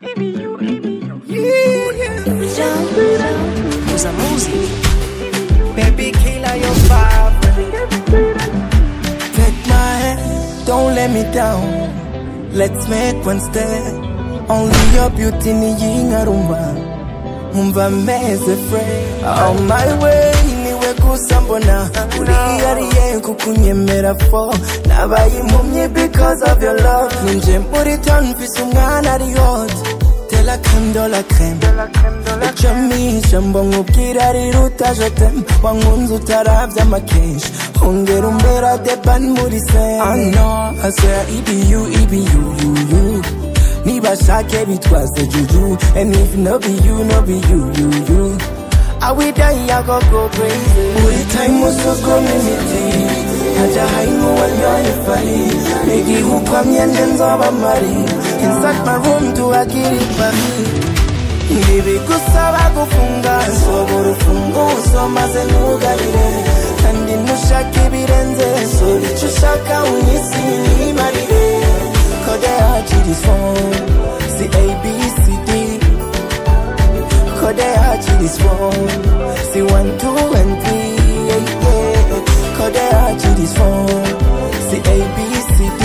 Usa music. Baby, killer your favorite. Take my hand, don't let me down. Let's make one step. Only your beauty ni yingarumba. Umva meze free. On my way, niwe kusambona. Uriyariye kukunyemera for. Nabaye impumyi because of your love. Ninje muri town mfise umwana ari hot. La crème de la crème. Echamisha mbongubwira ari ruta je t'aime. Wangunze utaravya amakenshi. Ongera umbera deban muri sen. I know, I swear it be you, you. Nibashake bitwaze juju. And if no be you. I will die, I go crazy. Buri time uso community. Haja haimu wanyonifai. Megi hukwamye ndenzoba mari. Inside my room to akiri pari. Baby kusaba kufunga. Sobora ufunguzo maze nugarire. Kandi nushaka ibirenze. So icyo ushaka unyisi nimarire. Kode hachiri phone. Si ABCD. Kode hachiri phone. Si 1, 2 and 3. Kode hachiri phone. Si ABCD.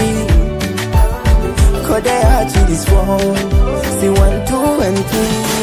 Kode hachiri phone. Si 1, 2 and 3.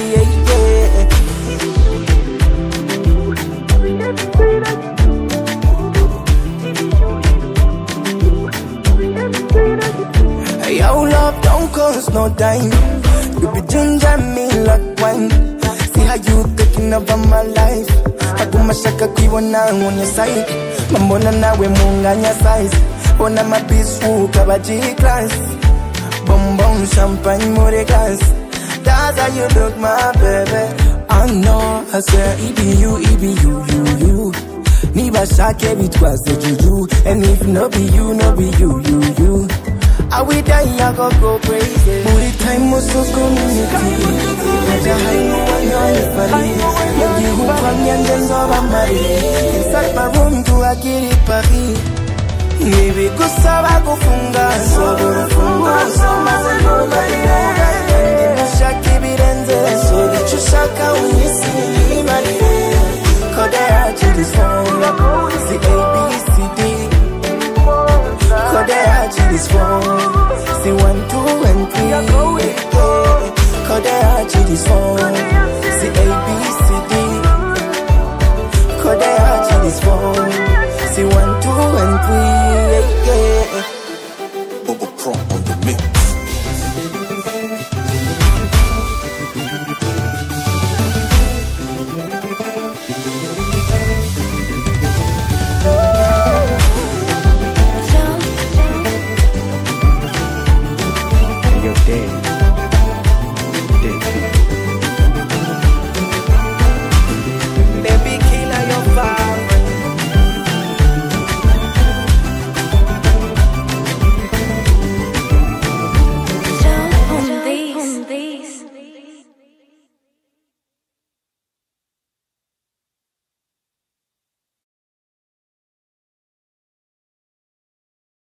Your love don't cost no dime. You be ginger me like wine. See how you taking over my life. Agumashaka kuibona on your side. Mambona nawe munganya size. Bona mabisu kabaji class. Bonbon champagne more gas. That's how you look my baby. I know, I swear it be you. Nibashake bitwaze juju. And if no be you. I will die, I go crazy. Buri time uso community. Haja haimu wanyonifari. Megi hukwamye ndenzoba mari. Inside my room to akiri pari. Nibi kusaba kufunga. Sobora ufunguzo maze nugarire.